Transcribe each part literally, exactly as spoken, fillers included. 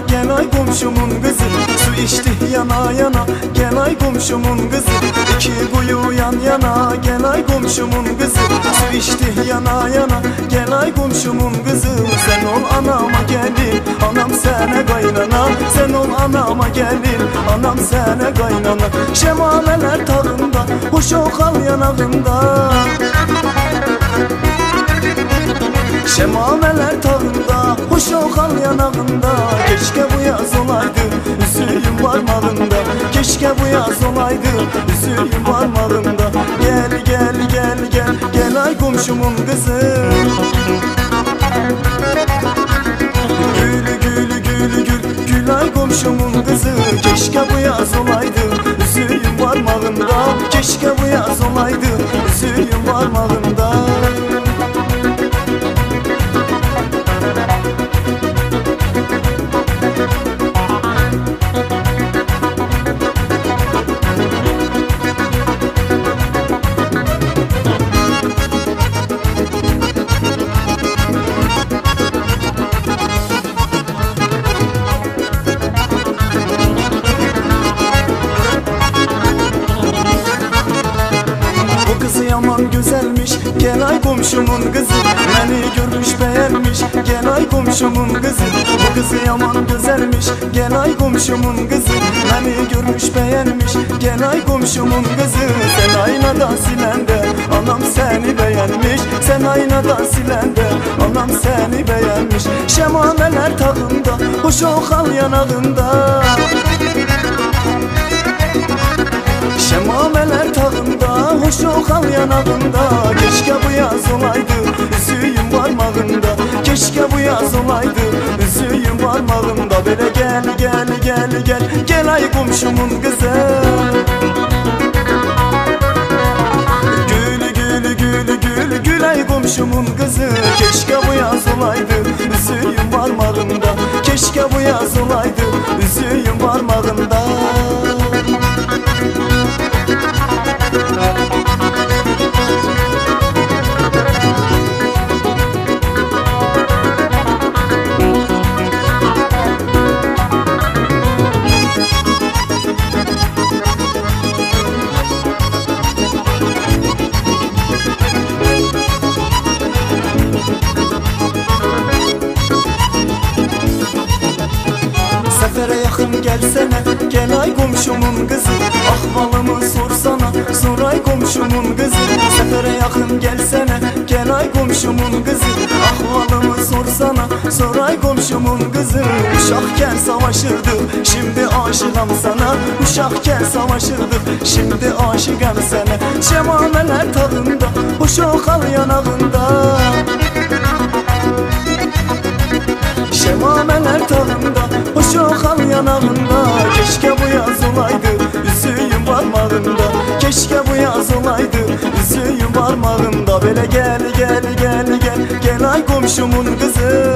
gel ay komşumun kızı. Su içti yana yana, gel ay komşumun kızı. İki kuyu yan yana, gel ay komşumun kızı. Su içti yana yana, gel ay komşumun kızı. Sen ol anama gelin, anam sene kaynana. Sen ol anama gelin, anam sene kaynana. Şemameler tağında, hoş okal yanağında. Şemameler tağında, hoş okal yanağında. Keşke bu yaz olaydı, üzüğüm parmağında. Keşke bu yaz olaydı, üzüğüm parmağında. Gel gel gel gel, gel ay komşumun kızı. Gül gül gül gül, gül ay komşumun kızı. Keşke bu yaz olaydı, üzüğüm parmağında. Keşke bu yaz olaydı, üzüğüm parmağında. Yaman güzelmiş, gel ay komşumun kızı. Beni görmüş beğenmiş, gel ay komşumun kızı. Bu kızı yaman güzelmiş, gel ay komşumun kızı. Beni görmüş beğenmiş, gel ay komşumun kızı. Sen aynadan silende, anam seni beğenmiş. Sen aynadan silende, anam seni beğenmiş. Şemameler tağında, hoş okal yanağında. Şemameler tağında, hoş okal yanağında. Keşke bu yaz olaydı, üzüğüm parmağında. Keşke bu yaz olaydı, üzüğüm parmağında. Böyle gel gel gel gel, gel ay komşumun kızı. Gül gül gül gül, gül ay komşumun kızı. Keşke bu yaz olaydı, üzüğüm parmağında. Keşke bu yaz olaydı, üzüğüm parmağında. Sefere yakın gelsene, gel ay komşumun kızı. Ahvalımı sorsana, sor ay komşumun kızı. Sefere yakın gelsene, gel ay komşumun kızı. Ahvalımı sorsana, sor ay komşumun kızı. Uşakken savaşırdık, şimdi aşığım sana. Uşakken savaşırdık, şimdi aşığım sana. Şemameler tadında, hoş okal yanağında. Şemameler tağında, hoş okal yanağında. Keşke bu yaz olaydı, üzüğüm parmağında. Keşke bu yaz olaydı, üzüğüm parmağında. Böyle gel gel gel gel, gel ay komşumun kızı.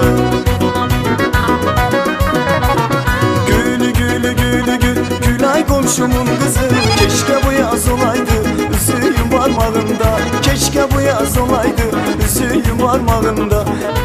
Gül gül gül gül, gül ay komşumun kızı. Keşke bu yaz olaydı, üzüğüm parmağında. Keşke bu yaz olaydı, üzüğüm parmağında.